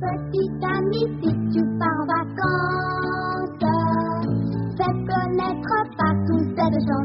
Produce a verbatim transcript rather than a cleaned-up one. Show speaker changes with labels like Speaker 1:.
Speaker 1: petit ami, si tu pars en vacances, fais connaître partout cette chanson.